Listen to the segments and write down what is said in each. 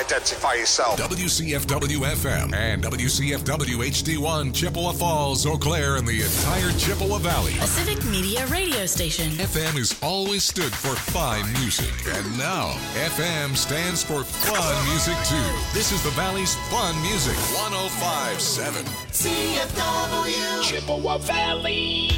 identify yourself. WCFW FM and WCFW HD1 Chippewa Falls, Eau Claire, and the entire Chippewa Valley. A civic media radio station. FM has always stood for fine music, and now FM stands for fun music too. This is the Valley's fun music. 105.7 CFW Chippewa Valley.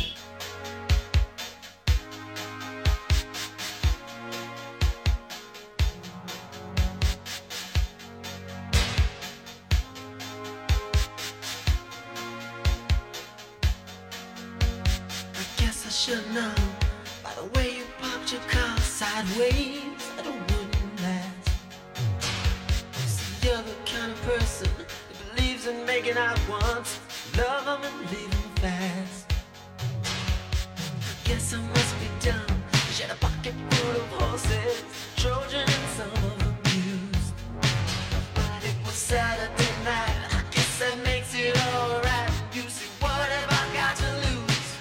Should know by the way you popped your car sideways that it wouldn't last. See, you're the kind of person that believes in making out once, love them and leave them fast. I guess I must be dumb. She had a pocket full of horses, Trojan and some of them used. But it was Saturday night. I guess that makes it alright. You see, what have I got to lose?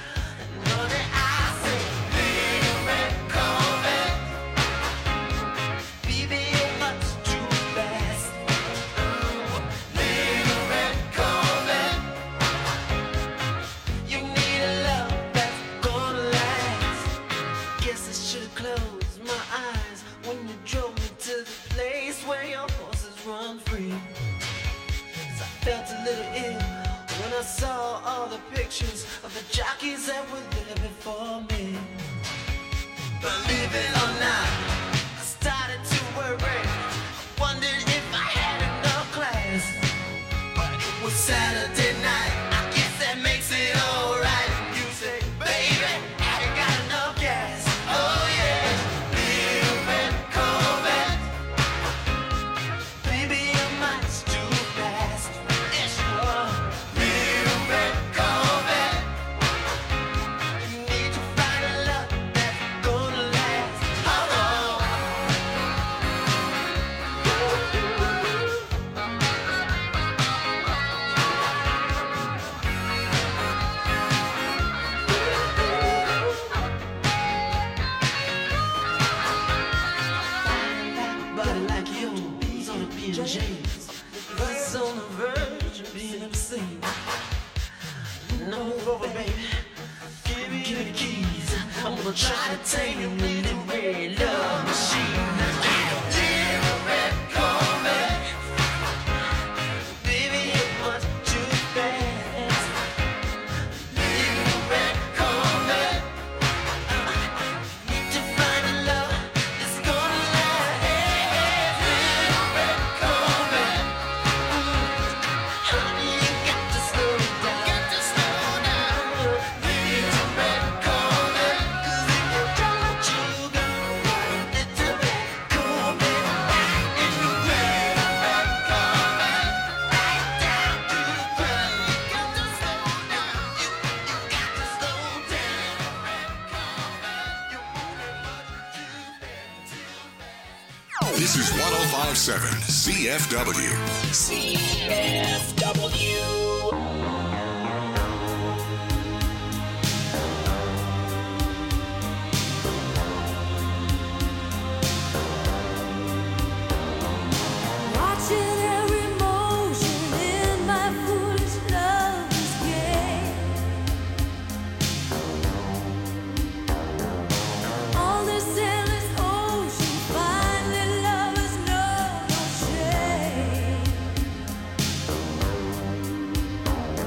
I saw all the pictures of the jockeys that were there before me. Believe it or not, I started to worry. I wondered if I had enough class. But it was Saturday night, I guess that makes it alright. You say, baby, I ain't got enough gas. Oh yeah, little red Corvette. Baby, you're much too fast. Yes, you are. Buzz on the verge of being obscene. No, over, baby. Give me the keys. I'm gonna try to tame your little red love machine. Little red Corvette. Baby, you're much too fast. Little red Corvette. Need to find a love that's gonna last. Little red Corvette. Honey, you got to slow down. Little red Corvette. 'Cause if you don't, you go. Little red Corvette. In the red Corvette. Right down to the ground. You got to slow down. You got to slow down. Red Corvette. You're moving much too fast. This is 105.7 CFW. CFW. Watching every motion in my foolish lover's game. On this endless ocean, finally lovers know no shame.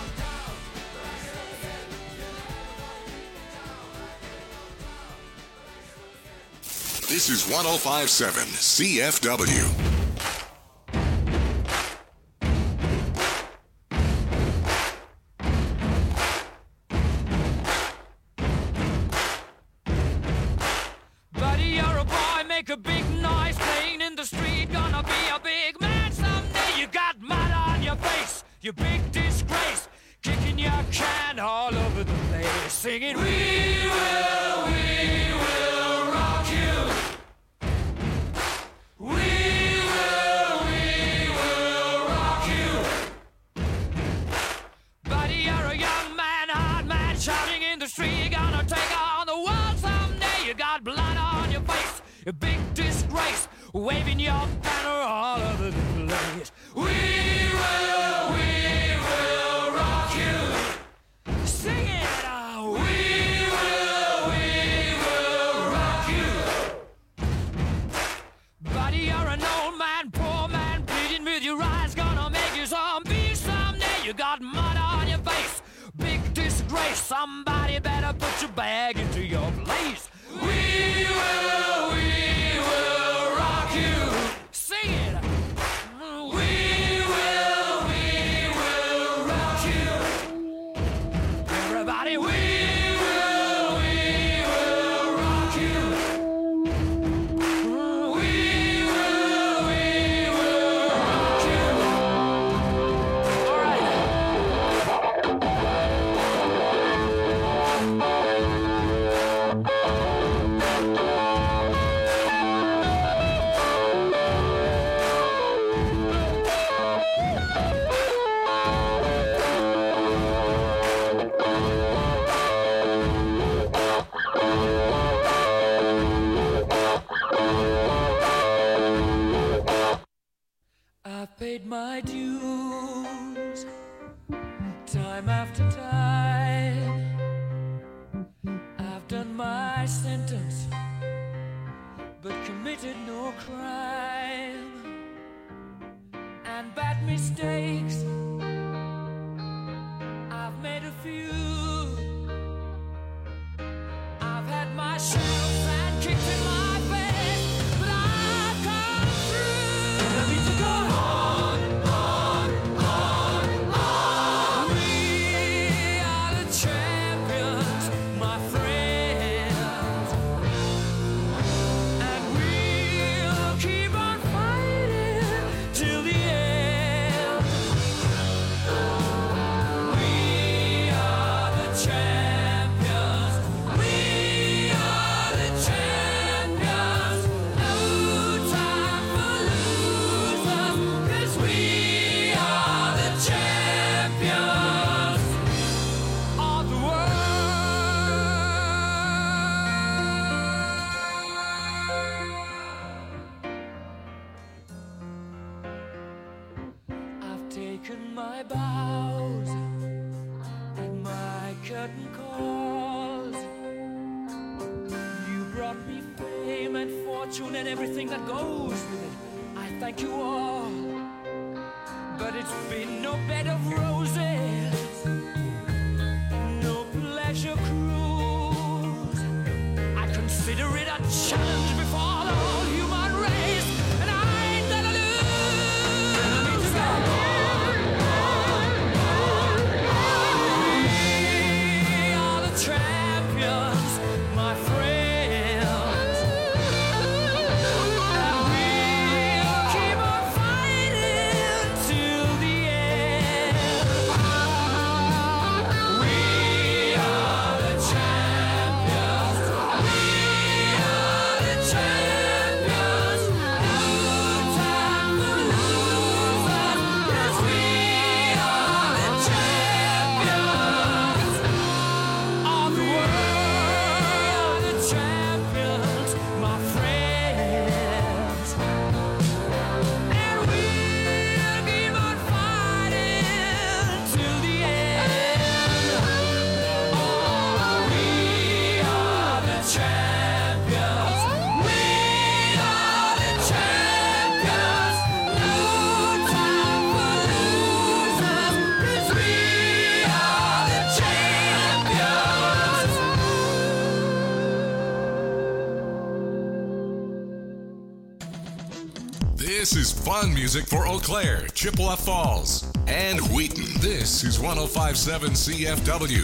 This is 105.7 CFW. A big noise playing in the street, gonna be a big man someday. You got mud on your face, you big disgrace, kicking your can all over the place, singing, we will rock you. We will rock you. Buddy, you're a young man, hard man, shouting in the street, gonna take on the world someday. You got blood on your face, a big disgrace, waving your banner all over the place. We will rock you. Sing it out. We will rock you. Buddy, you're an old man, poor man, bleeding with your eyes, gonna make you zombie someday. You got mud on your face, big disgrace. Somebody better put your bag into your place. We will rock you. Sing it. We will rock you. Everybody, we will rock you. We will rock you. All right. my sentence, but committed no crime. And bad mistakes, I've made a few. I've had my shells and kicked in my face, but I've come through. I need to go on. We are the champions, my friends, and we'll keep on fighting till the end. We are the champions. We are the champions. No time for losers, 'cause we are the champions of the world. I've taken my bows and my curtain calls. You brought me fame and fortune and everything that goes with it. I thank you all, but it's been no bed of roses, no pleasure cruise. I consider it a challenge before the whole human race, and I ain't gonna lose. We are the champions, my friends, and we'll keep on fighting till the end. We are the champions. We are the champions. No time for losers, 'cause we are the champions of the world. The champions, my friends, and we'll keep on fighting till the end. Oh, we are the champions. We are the champions. No time for losers, 'cause we are the champions. This is fun music for Eau Claire, Chippewa Falls, and Wheaton. This is 1057 CFW.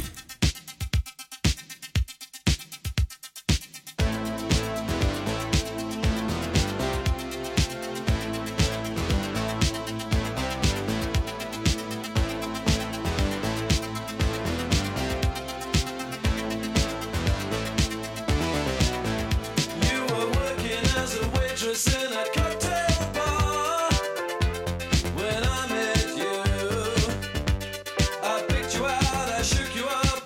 You were working as a waitress in a cocktail bar when I met you. I picked you out, I shook you up,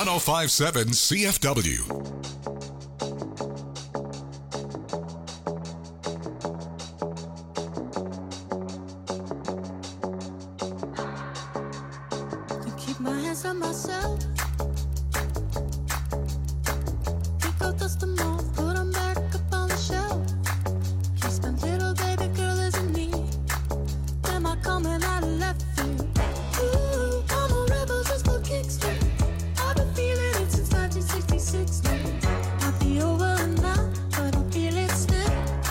1057 CFW. To keep my hands on myself. Pick out dust them off, put them back up on the shelf. Kiss my little baby girl isn't me. Am I coming out of left field? Ooh, I'm a rebel just for kicks. I've been feeling it since 1966 now. Might be over now, but I feel it still.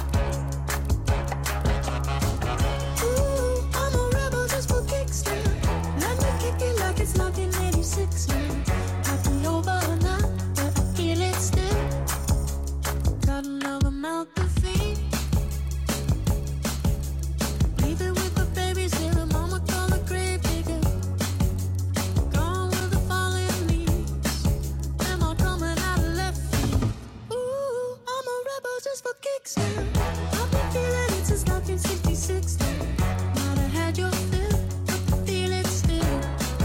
Ooh, I'm a rebel just for kicks now. Let me kick it like it's 1986 now. Might be over now, but I feel it still. Got another mouth to feed. Leaving with the babies here, and mama call the grave digger. Gone with the falling leaves. Am I coming out of left field? Ooh, I'm a rebel just for kicks now. I've been feeling it since 1966 now. Might have had your fill, but I feel it still.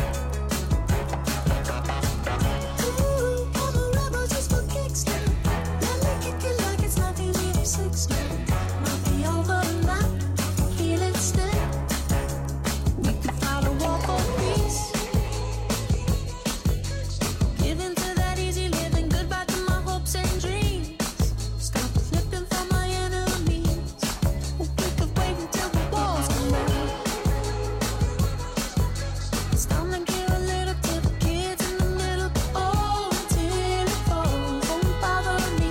Ooh, I'm a rebel just for kicks now. Let me kick it like it's 1986 now. Might be over now, feel it still. We could fight a war for peace. Give in to that easy living, goodbye to my hopes and dreams. Stop flipping from my enemies. We could wait until the walls come down. Stop and give a little to the kids in the middle. Oh, until it falls, won't bother me.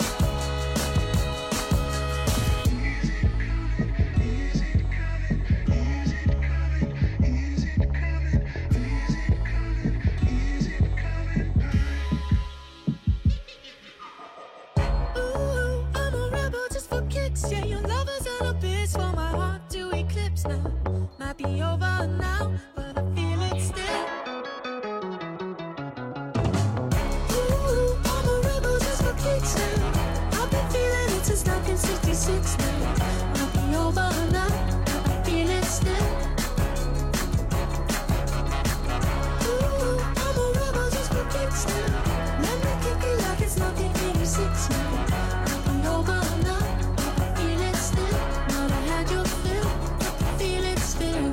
Ooh, I'm a rebel just for kicks. Yeah, your lovers and a bitch for my heart to eclipse now. Might be over now, but I feel it still. Ooh, I'm a rebel just for kicks now. I've been feeling it since 1966 now. Might be over now, but I feel it still. Ooh, I'm a rebel just for kicks now. Let me kick it like it's 1986 now. Might be over now, but I feel it still. Might have had your fill, but I feel it still.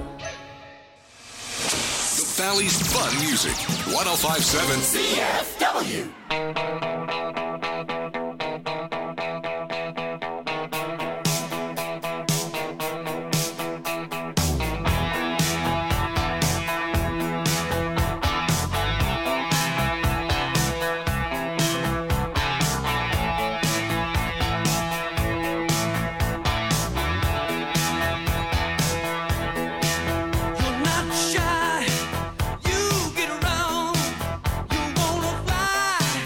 The Valley's Fun Music. 1057 CFW. You're not shy, you get around, you wanna fly.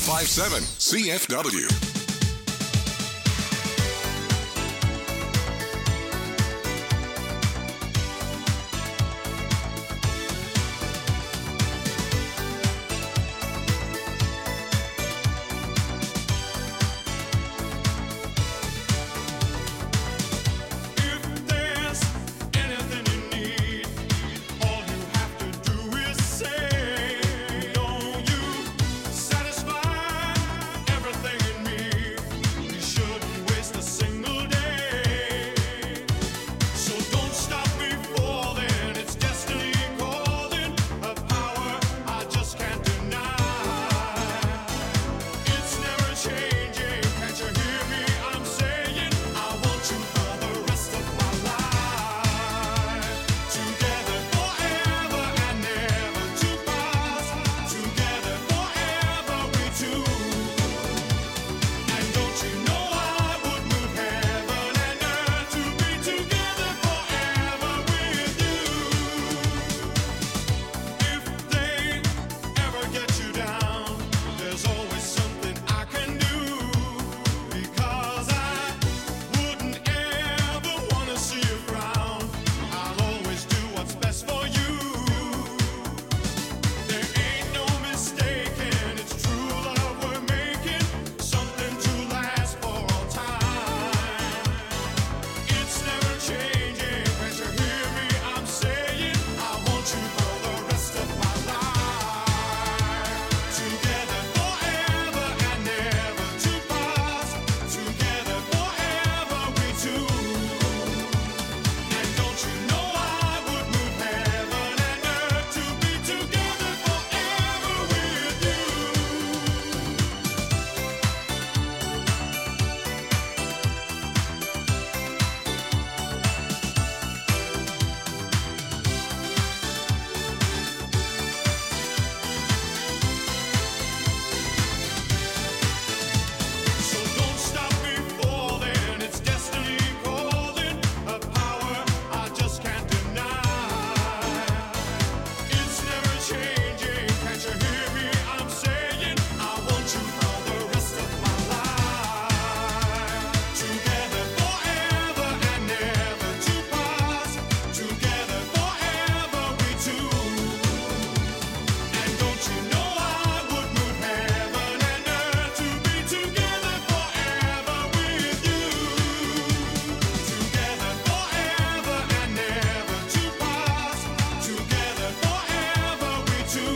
1057 CFW. If there's anything you need, all you have to do is say, don't you satisfy everything in me? We shouldn't waste a single day. So don't stop before then. It's destiny calling, a power I just can't deny. It's never changing. Can't you hear me? I'm saying I want you for the rest of my life. Together forever and never to pass. Together forever we two. And don't you know I would move heaven and earth to be together forever with you. If they ever get you down, there's always something I can do. Because I wouldn't ever want to see you frown. I'll always do what's best for you. There ain't no mistaking, it's true love we're making, something to last for all time. It's never changing, can't you hear me? I'm saying I want you for the rest of my life. Together forever and never to pass. Together forever we two. And don't you know I would move heaven and earth to be together forever with you. So don't stop before then. It's destiny calling, a power I just can't deny. It's never changing. Can't you hear me? I'm saying I want you for the rest of my life. Together forever and never to pass. Together forever we two. And don't you know I would move heaven and earth to be together forever with you. Together forever and never to pass. Together forever we two.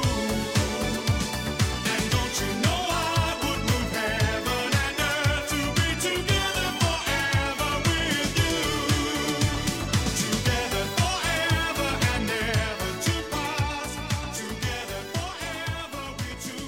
And don't you know I would move heaven and earth to be together forever with you. Together forever and never to pass. Together forever we two.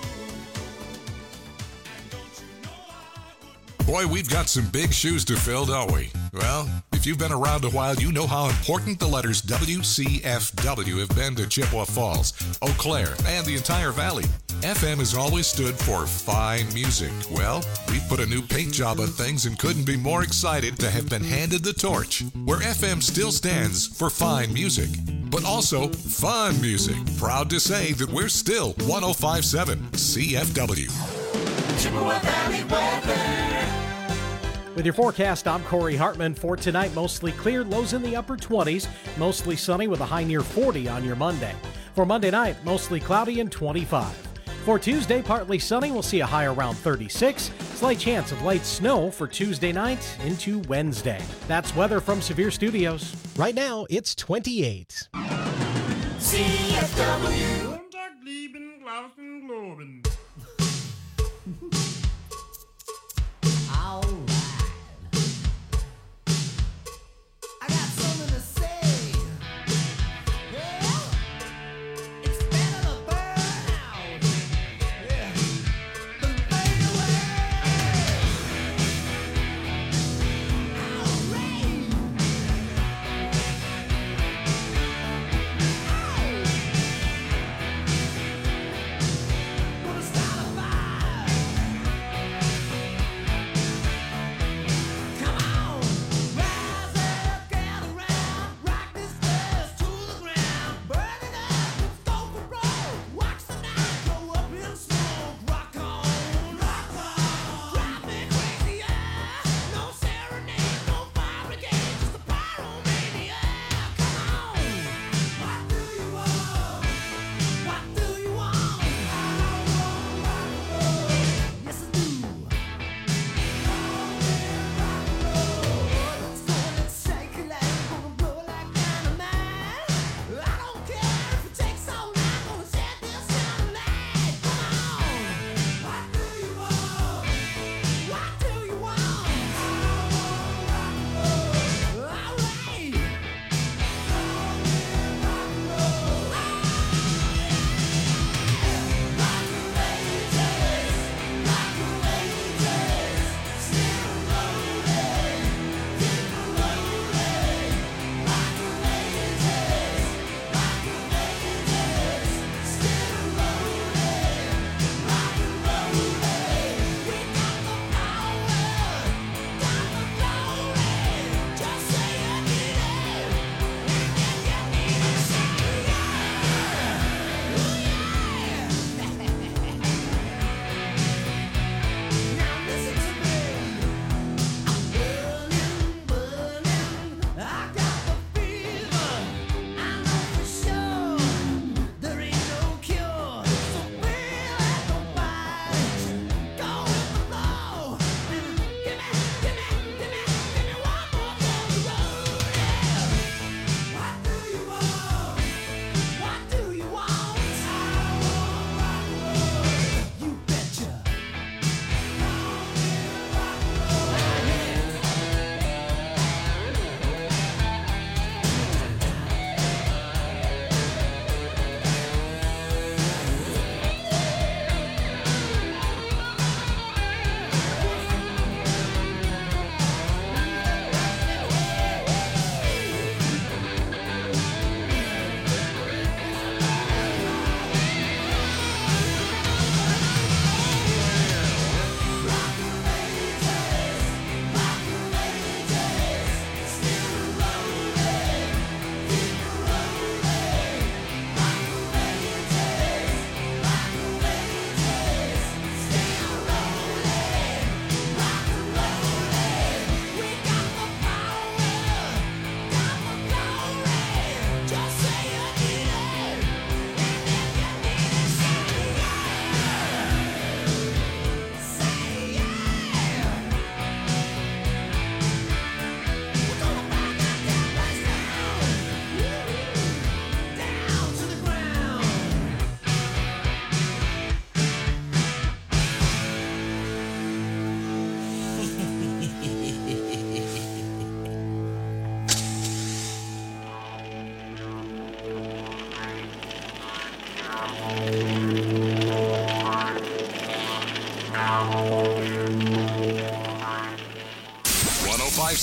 And don't you know I would Boy, we've got some big shoes to fill, don't we? Well, if you've been around a while, you know how important the letters WCFW have been to Chippewa Falls, Eau Claire, and the entire valley. FM has always stood for fine music. Well, we've put a new paint job on things and couldn't be more excited to have been handed the torch, where FM still stands for fine music, but also fun music. Proud to say that we're still 1057 CFW. Chippewa Valley weather. With your forecast, I'm Corey Hartman. For tonight, mostly clear, lows in the upper 20s, mostly sunny with a high near 40 on your Monday. For Monday night, mostly cloudy and 25. For Tuesday, partly sunny, we'll see a high around 36. Slight chance of light snow for Tuesday night into Wednesday. That's weather from Severe Studios. Right now, it's 28. CFW. All right. I got something to say. Yeah. It's better to burn out. Yeah. Than fade away. All right. Gonna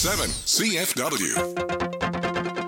98.7 CFW.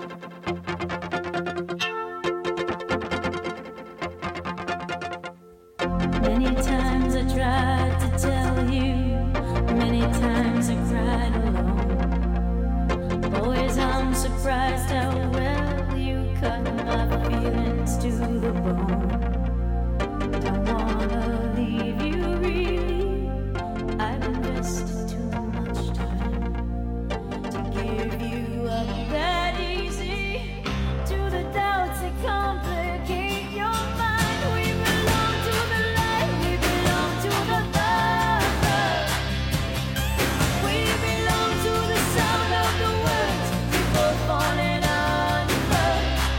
Many times I tried to tell you, many times I cried alone. Always I'm surprised how well you cut my feelings to the bone. Don't wanna leave you really, I've invested too much time to give you up that easy to the doubts that complicate your mind. We belong to the light, we belong to the love. We belong to the sound of the words we both falling under.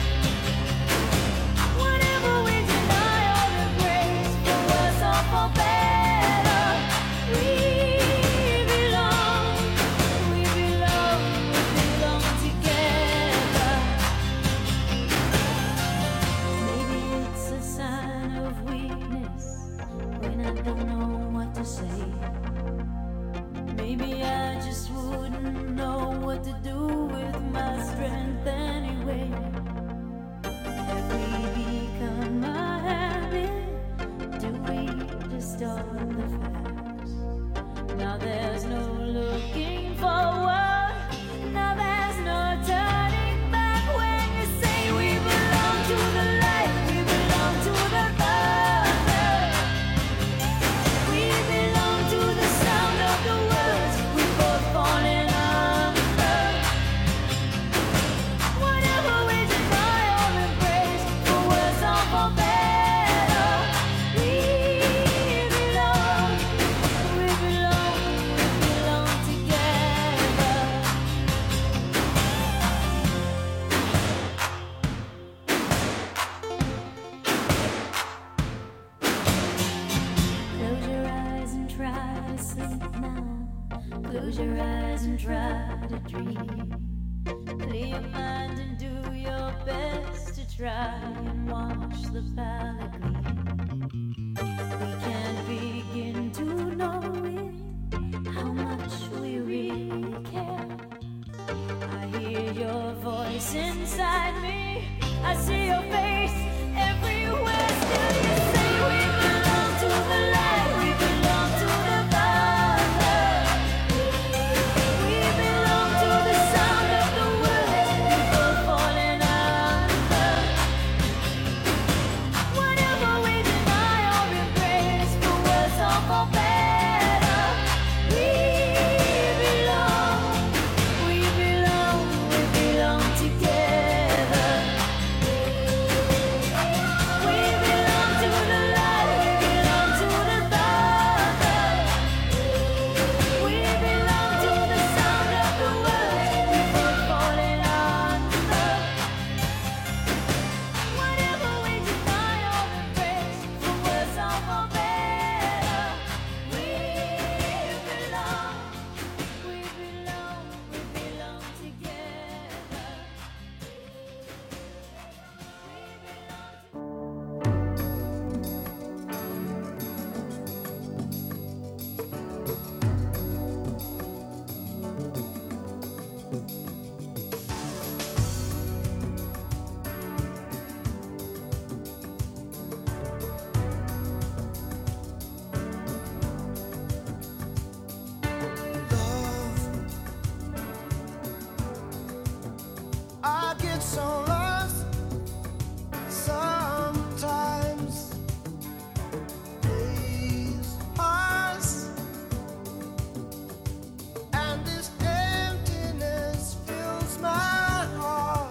Whenever we deny all the grace, for worse or for better, we belong together. Maybe it's a sign of weakness when I don't know what to say. Maybe I just wouldn't know what to do with my strength anyway. Have we become a habit? Do we distort the facts? Now there's no looking forward. Now there's no turning back when you say we belong to the light, we belong to the love. We belong to the sound of the words we both falling under. Whatever we deny or embrace, for worse or for better, we belong together. Close your eyes and try to sleep now. Close your eyes and try to dream. Clear your mind and do your best to try and wash the palate clean. We can't begin to know it, how much we really care. I hear your voice inside me. I see your face everywhere. Still you say we belong to the light, we belong to the love. We belong to the sound of the words we both falling under. Whatever we deny or embrace, for worse or for better, we belong together. We belong to the light, we belong to the love. We belong to the sound of the words we both falling under. Whatever we deny or embrace, for worse or for better, we belong together. I get so lost sometimes. Days pass, and this emptiness fills my heart.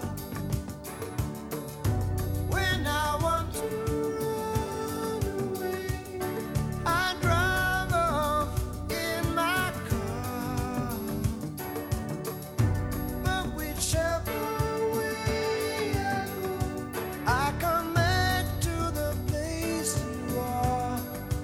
When I want to run away, I drive off in my car. But whichever way I go, I come back to the place you are.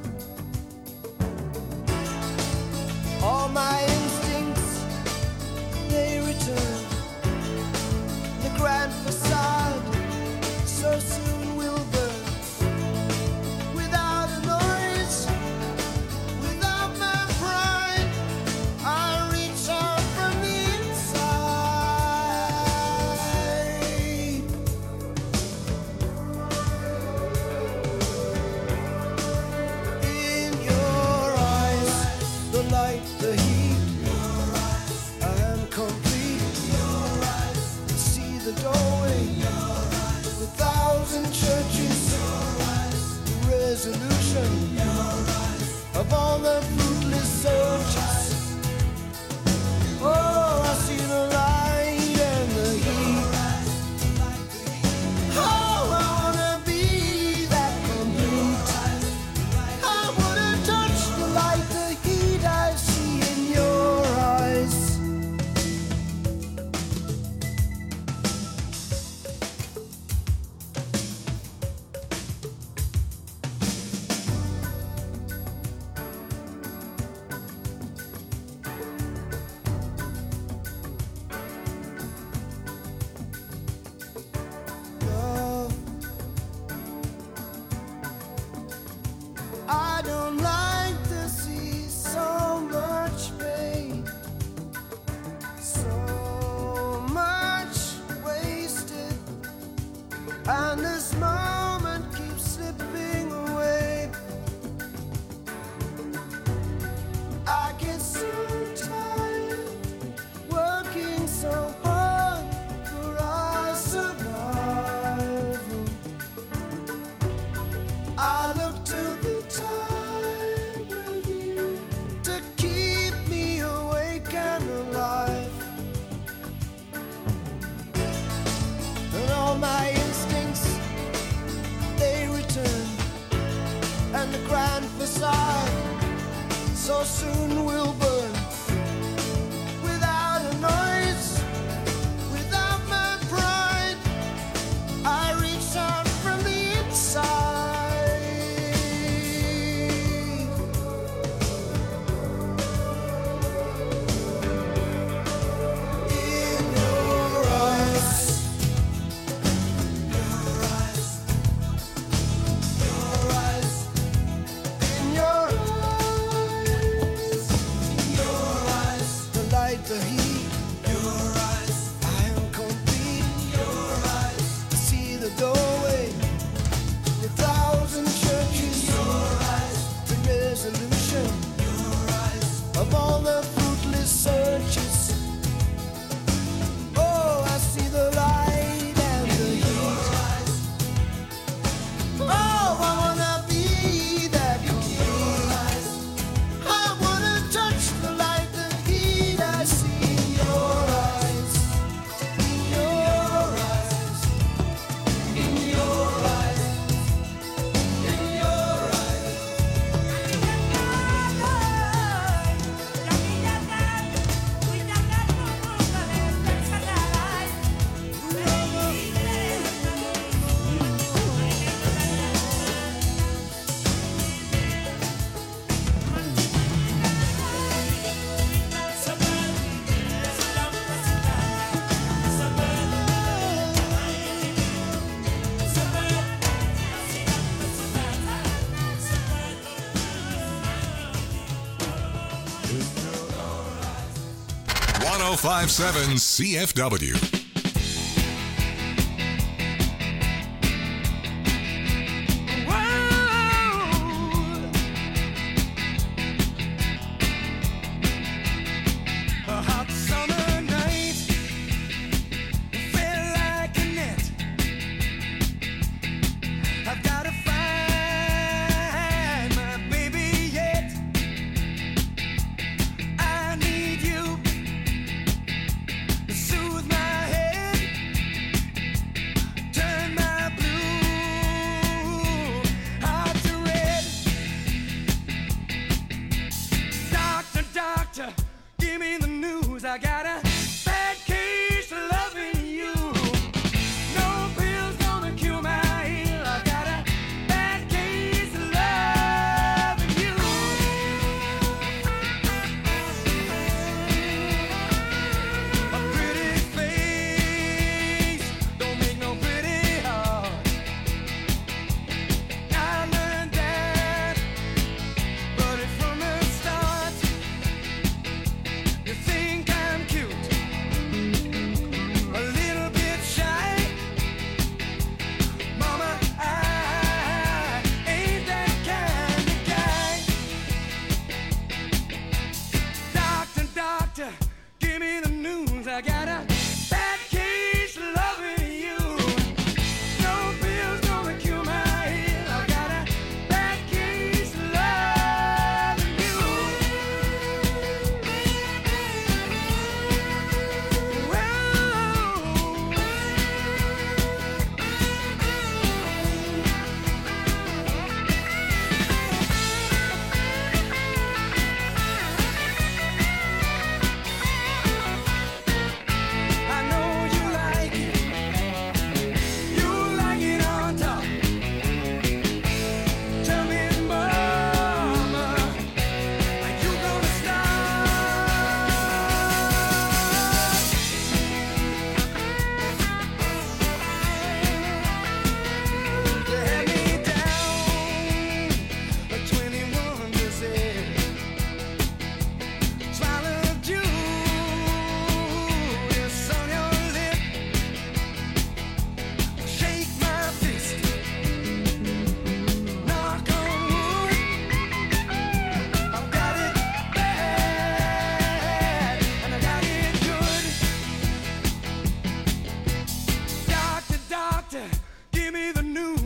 All my instincts, they return. The grand facade so soon will burn. Without a noise, without my pride, I reach out from the inside. and this moment keeps slipping away. I get so tired working so hard for our survival. I look to the time with you to keep me awake and alive. And all my instincts, they return, and the grand facade so soon will burn. Without a noise, without my pride, I reach out from the inside. In your eyes, your eyes, your eyes, in your eyes, your eyes, the light, the heat, your eyes, I am complete, your eyes, I see the doorway, the thousand churches, your eyes, the resolution, your eyes, of all the fruitless searches. Oh, I see the light and the heat. Oh, I wanna be that complete. I wanna touch the light, the heat I see in your eyes. In your eyes. In your eyes. In your eyes. One 1057 CFW. A hot summer night felt like a net. I've gotta find my baby yet. I need you to soothe my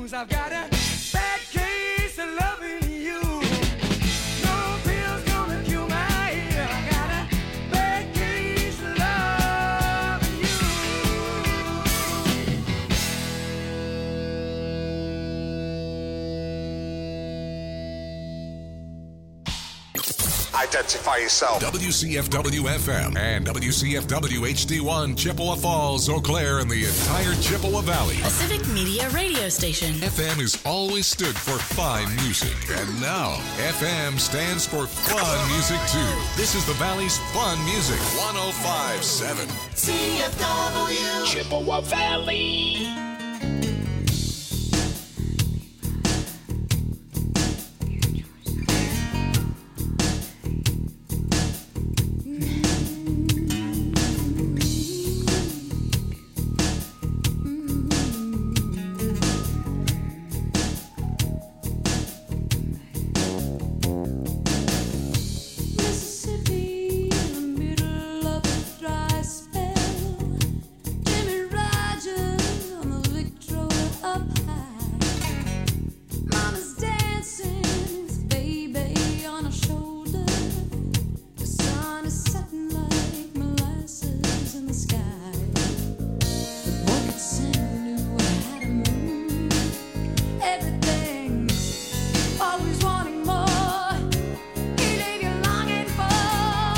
blues. I've got a bad case of loving you. No pills gonna cure my ear. I got a bad case of loving you. Identify yourself. WCFW FM and WCFW HD1 Chippewa Falls, Eau Claire, and the entire Chippewa Valley. A civic media radio station. FM has always stood for fine music, and now FM stands for fun music too. This is the Valley's fun music. 105.7 CFW. Chippewa Valley.